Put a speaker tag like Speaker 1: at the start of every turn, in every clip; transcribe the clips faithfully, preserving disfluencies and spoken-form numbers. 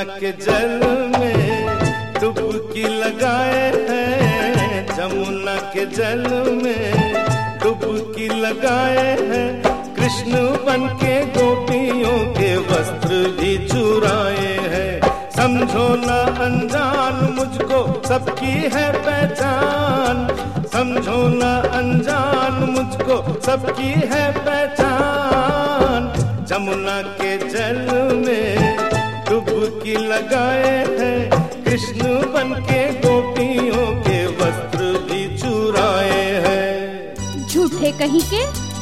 Speaker 1: के जल में डुबकी लगाए हैं, जमुना के जल में डुबकी लगाए हैं, कृष्ण बन के गोपियों के वस्त्र भी चुराए हैं। समझो ना अनजान मुझको सबकी है पहचान, समझो ना अनजान मुझको सबकी है पहचान। जमुना के जल में डुबकी लगाए हैं, कृष्ण बन के गोपियों के वस्त्र भी चुराए हैं।
Speaker 2: झूठे कहीं के।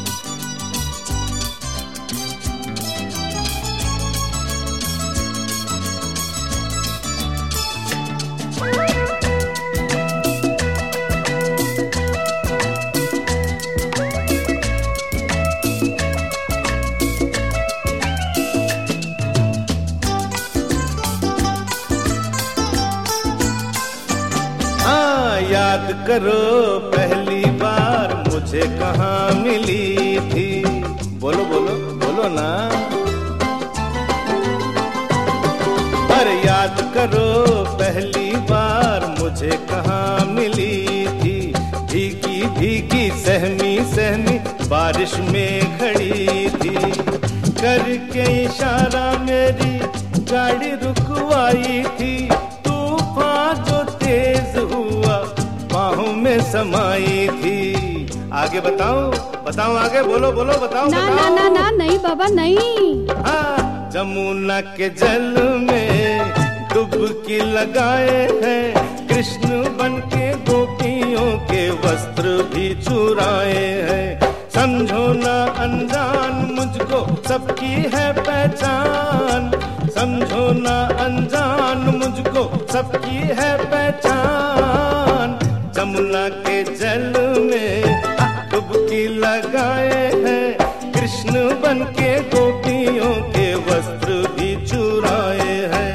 Speaker 1: याद करो पहली बार मुझे कहाँ मिली थी, बोलो बोलो बोलो ना। अरे याद करो पहली बार मुझे कहाँ मिली थी, भीगी भीगी सहमी सहमी बारिश में खड़ी थी, करके इशारा मेरी गाड़ी रुकवाई थी, तूफान जो तेज हुआ बाहों में समाई थी। आगे बताओ बताओ आगे बोलो बोलो बताओ
Speaker 2: ना
Speaker 1: बताओ।
Speaker 2: ना ना ना नहीं बाबा नहीं।
Speaker 1: हाँ, जमुना के जल में डुबकी लगाए हैं, कृष्ण बन के गोपियों के वस्त्र भी चुराए हैं। समझो ना अनजान मुझको सबकी है पहचान, समझो ना अनजान मुझको सबकी है पहचान। जमुना के जल में डुबकी लगाए हैं, कृष्ण बन के गोपियों के वस्त्र भी चुराए हैं।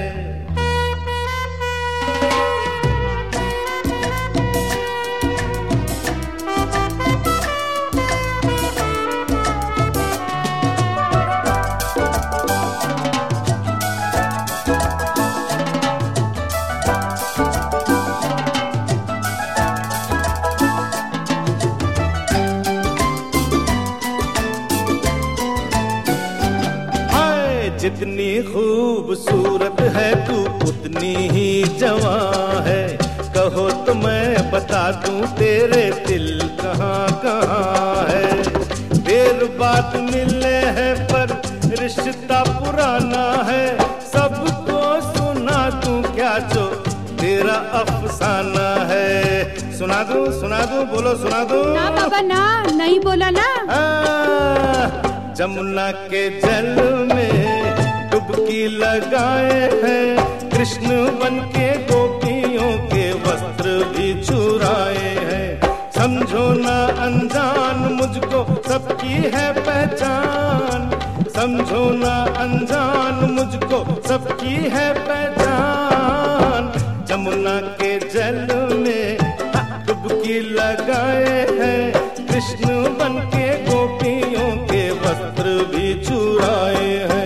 Speaker 1: जितनी खूबसूरत है तू उतनी ही जवां है, कहो तो मैं बता दूं तेरे दिल कहाँ कहाँ है। देर बाद मिले हैं पर रिश्ता पुराना है, सबको सुना दूं क्या जो तेरा अफसाना है। सुना दूं सुना दूं बोलो सुना दूं।
Speaker 2: ना बाबा ना नहीं बोला ना।
Speaker 1: आ, जमुना के जल में डुबकी लगाए हैं, कृष्ण बन के गोपियों के वस्त्र भी चुराए हैं। समझो ना अनजान मुझको सबकी है पहचान, समझो ना अनजान मुझको सबकी है पहचान। जमुना के जल में डुबकी लगाए हैं, कृष्ण बन के गोपियों के वस्त्र भी चुराए हैं।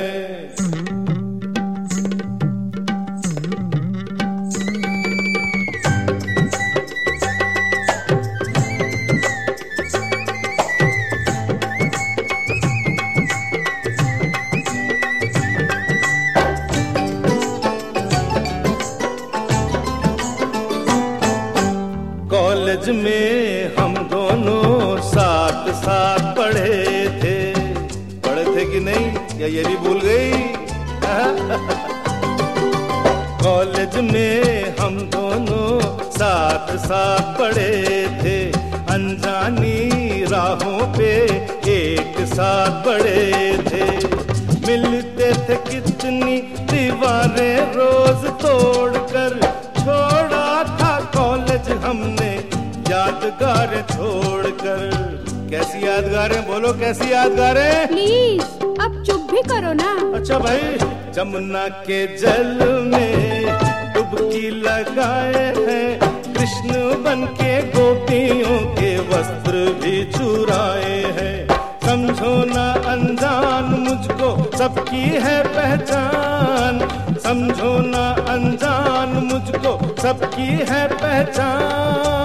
Speaker 1: कॉलेज में हम दोनों साथ साथ पढ़े थे, पढ़े थे कि नहीं या ये भी भूल गई। कॉलेज में हम दोनों साथ साथ पढ़े थे, अनजानी राहों पे एक साथ बढ़े थे। मिलते थे कितनी दीवारें रोज तोड़कर, छोड़ा था कॉलेज हमने यादगारें छोड़कर। कैसी यादगारें बोलो कैसी यादगारें।
Speaker 2: प्लीज अब चुप भी करो ना।
Speaker 1: अच्छा भाई, जमुना के जल में डुबकी लगाए हैं, कृष्ण बन के गोपियों के वस्त्र भी चुराए हैं। समझो ना अनजान मुझको सबकी है पहचान, समझो ना को सबकी है पहचान।